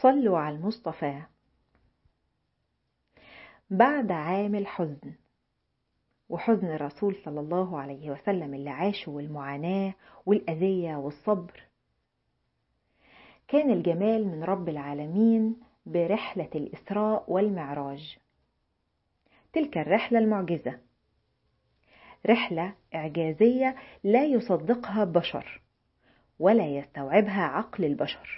صلوا على المصطفى. بعد عام الحزن وحزن الرسول صلى الله عليه وسلم اللي عاشه والمعاناة والأذية والصبر، كان الجمال من رب العالمين برحلة الإسراء والمعراج. تلك الرحلة المعجزة، رحلة إعجازية لا يصدقها بشر ولا يستوعبها عقل البشر.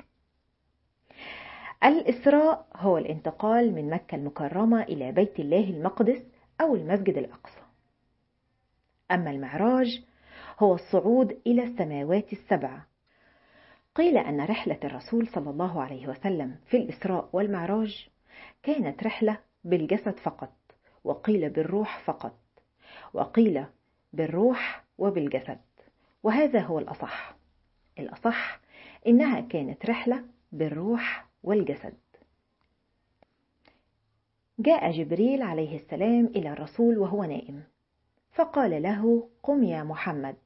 الإسراء هو الانتقال من مكة المكرمة إلى بيت الله المقدس أو المسجد الأقصى، أما المعراج هو الصعود إلى السماوات السبع. قيل أن رحلة الرسول صلى الله عليه وسلم في الإسراء والمعراج كانت رحلة بالجسد فقط، وقيل بالروح فقط، وقيل بالروح وبالجسد، وهذا هو الأصح إنها كانت رحلة بالروح والجسد. جاء جبريل عليه السلام إلى الرسول وهو نائم، فقال له: قم يا محمد.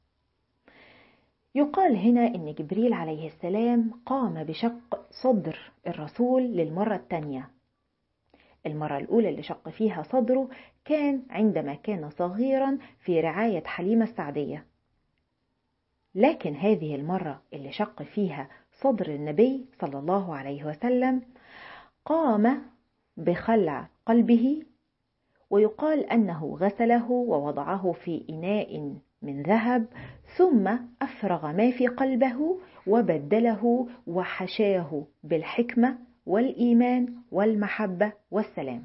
يقال هنا إن جبريل عليه السلام قام بشق صدر الرسول للمرة الثانية. المرة الأولى اللي شق فيها صدره كان عندما كان صغيرا في رعاية حليمة السعدية، لكن هذه المرة اللي شق فيها صدر النبي صلى الله عليه وسلم قام بخلع قلبه، ويقال أنه غسله ووضعه في إناء من ذهب، ثم أفرغ ما في قلبه وبدله وحشاه بالحكمة والإيمان والمحبة والسلام،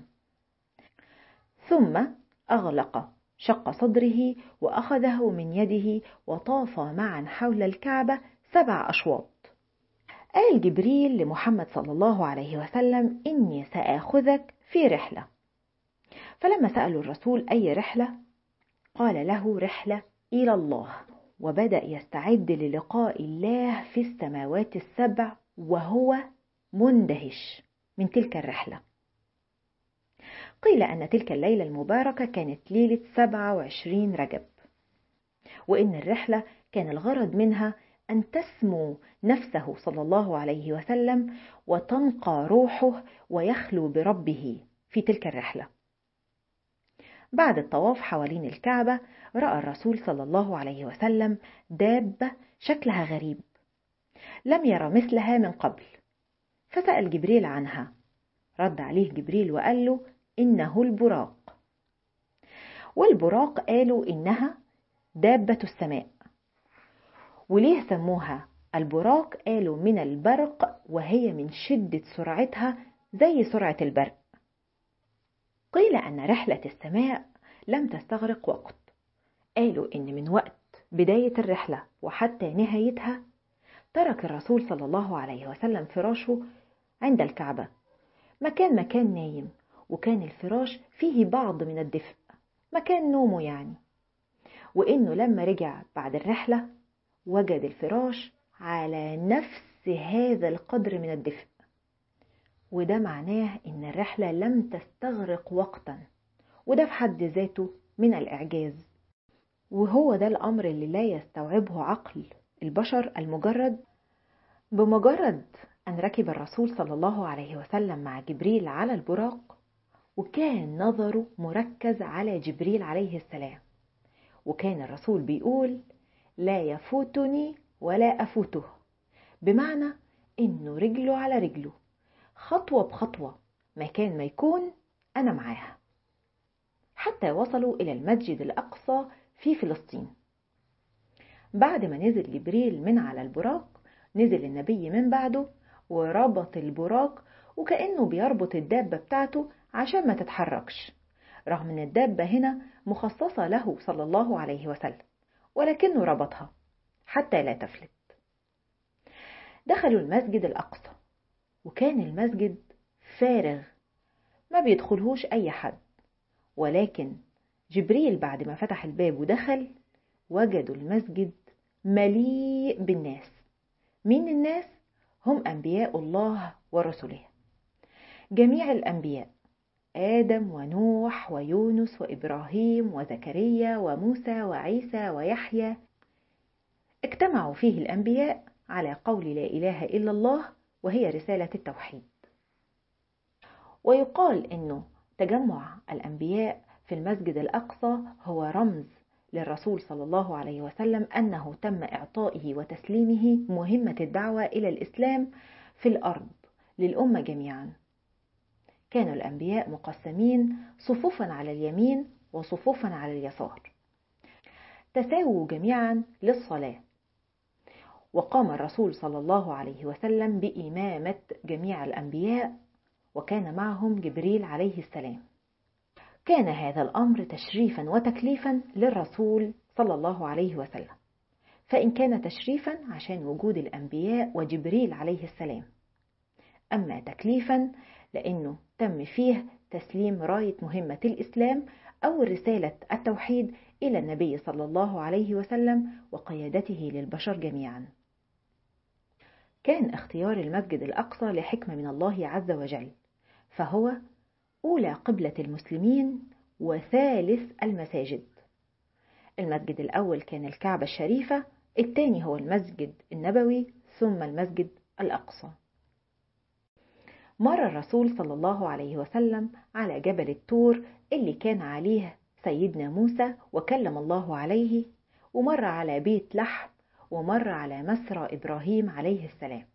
ثم أغلق شق صدره وأخذه من يده وطاف معا حول الكعبة 7 أشواط. قال جبريل لمحمد صلى الله عليه وسلم: إني سآخذك في رحلة. فلما سألوا الرسول أي رحلة، قال له: رحلة إلى الله. وبدأ يستعد للقاء الله في السماوات السبع وهو مندهش من تلك الرحلة. قيل أن تلك الليلة المباركة كانت ليلة 27 رجب، وإن الرحلة كان الغرض منها أن تسمو نفسه صلى الله عليه وسلم وتنقى روحه ويخلو بربه في تلك الرحلة. بعد الطواف حوالين الكعبة رأى الرسول صلى الله عليه وسلم دابة شكلها غريب لم يرى مثلها من قبل، فسأل جبريل عنها. رد عليه جبريل وقال له: إنه البراق. والبراق قالوا إنها دابة السماء. وليه سموها البراق؟ قالوا من البرق، وهي من شدة سرعتها زي سرعة البرق. قيل أن رحلة السماء لم تستغرق وقت، قالوا إن من وقت بداية الرحلة وحتى نهايتها ترك الرسول صلى الله عليه وسلم فراشه عند الكعبة، مكان نايم، وكان الفراش فيه بعض من الدفء، مكان نومه يعني، وإنه لما رجع بعد الرحلة وجد الفراش على نفس هذا القدر من الدفء، وده معناه إن الرحلة لم تستغرق وقتا، وده في حد ذاته من الإعجاز، وهو ده الأمر اللي لا يستوعبه عقل البشر المجرد. بمجرد أن ركب الرسول صلى الله عليه وسلم مع جبريل على البراق، وكان نظره مركز على جبريل عليه السلام، وكان الرسول بيقول: لا يفوتني ولا أفوته، بمعنى إنه رجله على رجله، خطوة بخطوة، مكان ما يكون أنا معاها، حتى وصلوا إلى المسجد الأقصى في فلسطين. بعد ما نزل جبريل من على البراق، نزل النبي من بعده وربط البراق، وكأنه بيربط الدابة بتاعته عشان ما تتحركش، رغم ان الدابة هنا مخصصة له صلى الله عليه وسلم، ولكنه ربطها حتى لا تفلت. دخلوا المسجد الأقصى، وكان المسجد فارغ ما بيدخلهوش أي حد، ولكن جبريل بعد ما فتح الباب ودخل وجدوا المسجد مليء بالناس. مين الناس؟ هم أنبياء الله ورسله، جميع الأنبياء، آدم ونوح ويونس وإبراهيم وزكريا وموسى وعيسى ويحيى. اجتمعوا فيه الأنبياء على قول لا إله إلا الله وهي رسالة التوحيد. ويقال أنه تجمع الأنبياء في المسجد الأقصى هو رمز للرسول صلى الله عليه وسلم أنه تم إعطائه وتسليمه مهمة الدعوة إلى الإسلام في الأرض للأمة جميعا. كان الأنبياء مقسمين صفوفا على اليمين وصفوفا على اليسار، تساووا جميعا للصلاة، وقام الرسول صلى الله عليه وسلم بإمامة جميع الأنبياء، وكان معهم جبريل عليه السلام. كان هذا الأمر تشريفا وتكليفا للرسول صلى الله عليه وسلم، فإن كان تشريفا عشان وجود الأنبياء وجبريل عليه السلام، أما تكليفا لأنه تم فيه تسليم راية مهمة الإسلام أو رسالة التوحيد إلى النبي صلى الله عليه وسلم وقيادته للبشر جميعا. كان اختيار المسجد الأقصى لحكمة من الله عز وجل، فهو أولى قبلة المسلمين وثالث المساجد. المسجد الأول كان الكعبة الشريفة، الثاني هو المسجد النبوي، ثم المسجد الأقصى. مر الرسول صلى الله عليه وسلم على جبل الطور اللي كان عليه سيدنا موسى وكلم الله عليه، ومر على بيت لحم، ومر على مسرى إبراهيم عليه السلام.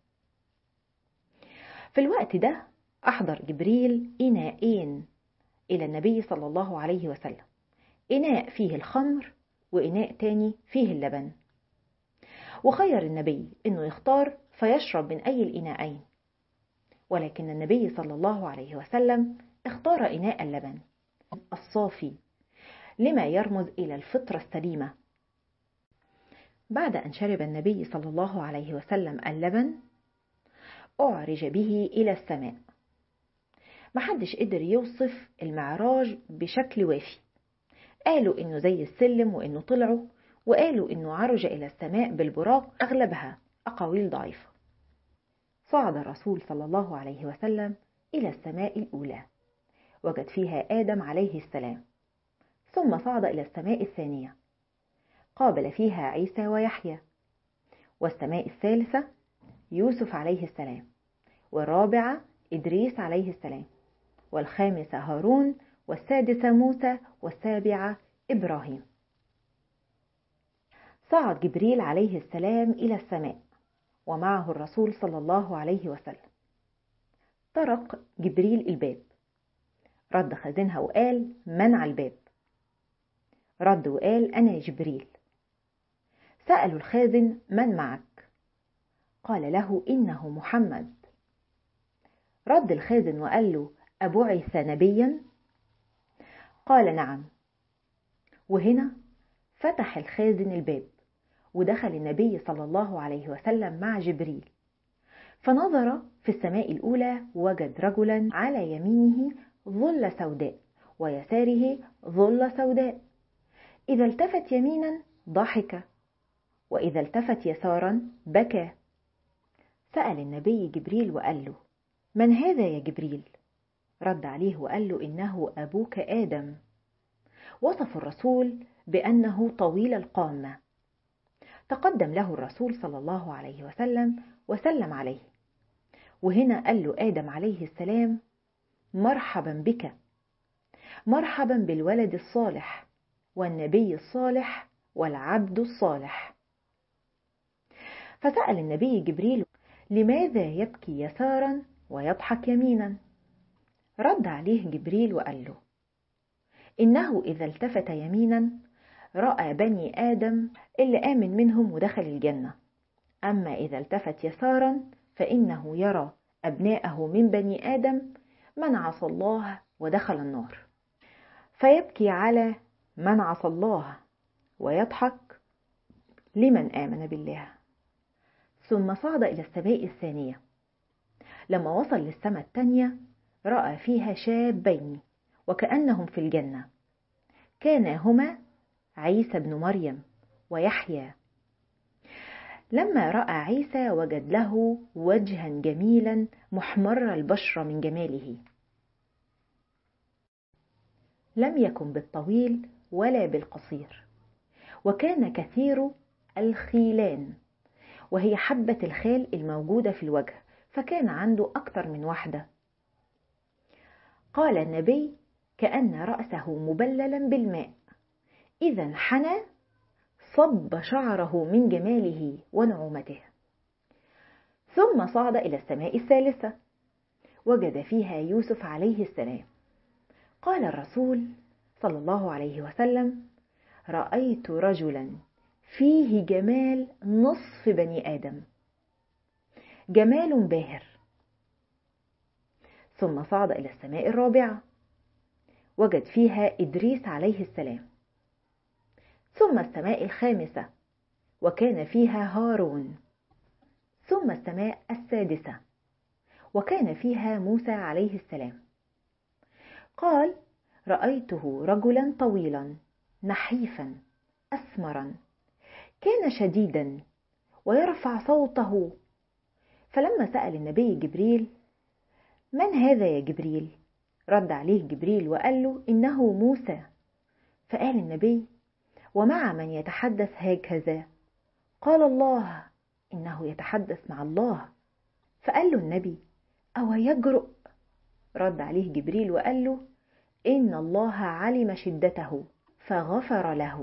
في الوقت ده أحضر جبريل إناءين إلى النبي صلى الله عليه وسلم، إناء فيه الخمر وإناء تاني فيه اللبن، وخير النبي إنه يختار فيشرب من أي الإناءين، ولكن النبي صلى الله عليه وسلم اختار إناء اللبن الصافي لما يرمز إلى الفطرة السليمة. بعد أن شرب النبي صلى الله عليه وسلم اللبن أعرج به إلى السماء. محدش قدر يوصف المعراج بشكل وافي، قالوا إنه زي السلم وإنه طلعوا، وقالوا إنه عرج إلى السماء بالبراق، أغلبها أقاويل ضعيفة. صعد الرسول صلى الله عليه وسلم إلى السماء الأولى، وجد فيها آدم عليه السلام، ثم صعد إلى السماء الثانية، قابل فيها عيسى ويحيى، والسماء الثالثة يوسف عليه السلام، والرابعة إدريس عليه السلام، والخامسة هارون، والسادسة موسى، والسابعة إبراهيم. صعد جبريل عليه السلام إلى السماء ومعه الرسول صلى الله عليه وسلم. طرق جبريل الباب، رد خازنها وقال: من على الباب؟ رد وقال: أنا جبريل. سألوا الخازن: من معك؟ قال له: إنه محمد. رد الخازن وقال له: أبعث نبيا؟ قال: نعم. وهنا فتح الخازن الباب، ودخل النبي صلى الله عليه وسلم مع جبريل، فنظر في السماء الأولى وجد رجلا على يمينه ظل سوداء ويساره ظل سوداء، إذا التفت يمينا ضحك، وإذا التفت يسارا بكى. سأل النبي جبريل وقال له: من هذا يا جبريل؟ رد عليه وقال له: إنه أبوك آدم. وصف الرسول بأنه طويل القامة. تقدم له الرسول صلى الله عليه وسلم وسلم عليه، وهنا قال له آدم عليه السلام: مرحبا بك، مرحبا بالولد الصالح والنبي الصالح والعبد الصالح. فسأل النبي جبريل: لماذا يبكي يسارا ويضحك يمينا؟ رد عليه جبريل وقال له: إنه إذا التفت يمينا رأى بني آدم اللي آمن منهم ودخل الجنة، أما إذا التفت يسارا فإنه يرى أبناءه من بني آدم من عصى الله ودخل النار. فيبكي على من عصى الله ويضحك لمن آمن بالله. ثم صعد إلى السماء الثانية. لما وصل للسماء الثانية رأى فيها شابين وكأنهم في الجنة، كانا هما عيسى بن مريم ويحيى. لما رأى عيسى وجد له وجها جميلا محمر البشرة من جماله، لم يكن بالطويل ولا بالقصير، وكان كثير الخيلان، وهي حبة الخال الموجودة في الوجه، فكان عنده أكتر من واحدة. قال النبي: كأن رأسه مبللا بالماء، إذا انحنى صب شعره من جماله ونعومته. ثم صعد إلى السماء الثالثة، وجد فيها يوسف عليه السلام. قال الرسول صلى الله عليه وسلم: رأيت رجلا فيه جمال نصف بني آدم، جمال باهر. ثم صعد إلى السماء الرابعة، وجد فيها إدريس عليه السلام. ثم السماء الخامسة، وكان فيها هارون. ثم السماء السادسة، وكان فيها موسى عليه السلام. قال: رأيته رجلا طويلا نحيفا أسمرا، كان شديدا ويرفع صوته. فلما سأل النبي جبريل: من هذا يا جبريل؟ رد عليه جبريل وقال له: إنه موسى. فقال النبي: ومع من يتحدث هكذا؟ قال: الله، إنه يتحدث مع الله. فقال له النبي: أو يجرؤ؟ رد عليه جبريل وقال له: إن الله علم شدته فغفر له.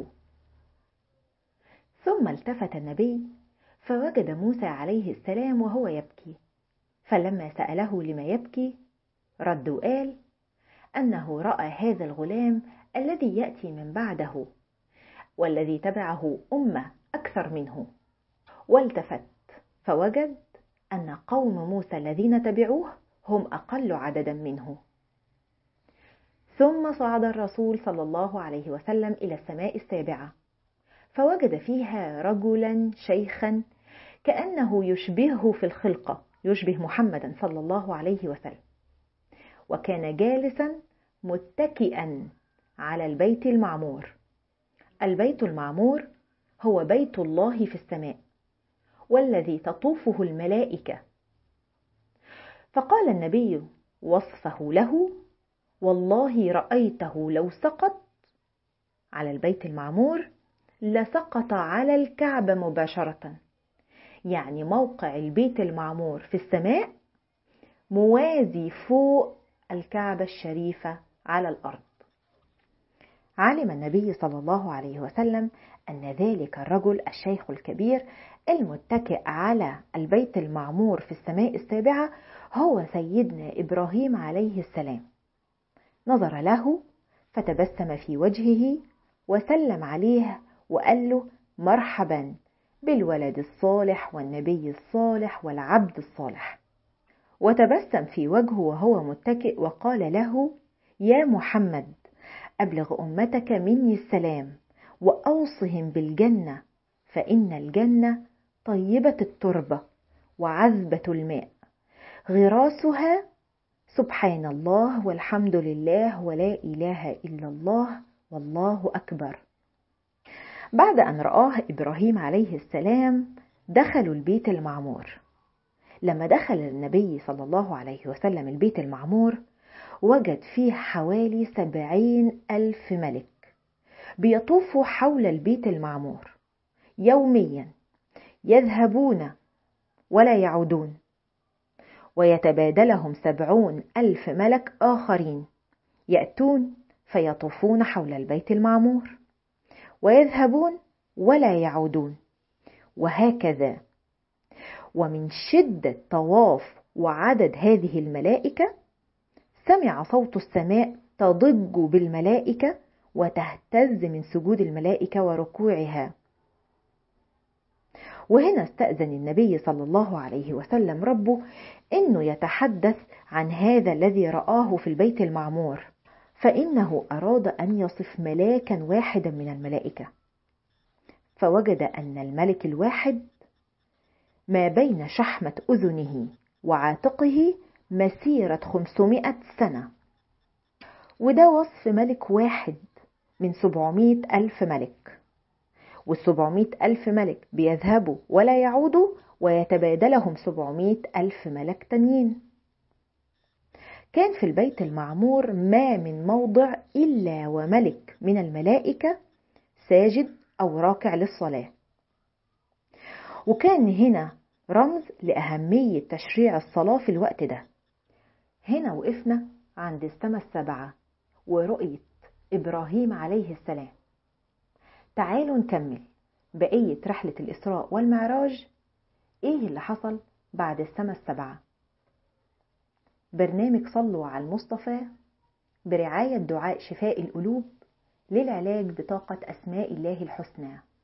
ثم التفت النبي فوجد موسى عليه السلام وهو يبكي، فلما سأله لما يبكي رد وقال: أنه رأى هذا الغلام الذي يأتي من بعده، والذي تبعه أمة أكثر منه. والتفت فوجد أن قوم موسى الذين تبعوه هم أقل عددا منه. ثم صعد الرسول صلى الله عليه وسلم إلى السماء السابعة، فوجد فيها رجلا شيخا كأنه يشبهه في الخلقة، يشبه محمدا صلى الله عليه وسلم، وكان جالسا متكئا على البيت المعمور. البيت المعمور هو بيت الله في السماء، والذي تطوفه الملائكة. فقال النبي وصفه له: والله رأيته لو سقط على البيت المعمور لسقط على الكعبة مباشرة، يعني موقع البيت المعمور في السماء موازي فوق الكعبة الشريفة على الأرض. علم النبي صلى الله عليه وسلم أن ذلك الرجل الشيخ الكبير المتكئ على البيت المعمور في السماء السابعة هو سيدنا إبراهيم عليه السلام. نظر له فتبسم في وجهه وسلم عليه وقال له: مرحبا بالولد الصالح والنبي الصالح والعبد الصالح. وتبسم في وجهه وهو متكئ وقال له: يا محمد، أبلغ أمتك مني السلام وأوصهم بالجنة، فإن الجنة طيبة التربة وعذبة الماء، غراسها سبحان الله والحمد لله ولا إله إلا الله والله أكبر. بعد أن رآه إبراهيم عليه السلام دخلوا البيت المعمور. لما دخل النبي صلى الله عليه وسلم البيت المعمور وجد فيه حوالي 70,000 ملك بيطوفوا حول البيت المعمور يوميا، يذهبون ولا يعودون، ويتبادلهم 70,000 ملك آخرين يأتون فيطوفون حول البيت المعمور ويذهبون ولا يعودون، وهكذا. ومن شدة طواف وعدد هذه الملائكة سمع صوت السماء تضج بالملائكة وتهتز من سجود الملائكة وركوعها. وهنا استأذن النبي صلى الله عليه وسلم ربه إنه يتحدث عن هذا الذي رآه في البيت المعمور، فإنه أراد أن يصف ملاكا واحدا من الملائكة، فوجد أن الملك الواحد ما بين شحمة أذنه وعاتقه مسيرة 500 سنة، وده وصف ملك واحد من 700,000 ملك، وال700,000 ملك بيذهبوا ولا يعودوا ويتبادلهم 700,000 ملك تانيين. كان في البيت المعمور ما من موضع إلا وملك من الملائكة ساجد أو راكع للصلاة. وكان هنا رمز لأهمية تشريع الصلاة في الوقت ده. هنا وقفنا عند السماء السبعة ورؤية إبراهيم عليه السلام. تعالوا نكمل بقية رحلة الإسراء والمعراج. إيه اللي حصل بعد السماء السبعة؟ برنامج صلوا على المصطفى برعاية دعاء شفاء القلوب للعلاج بطاقة أسماء الله الحسنى.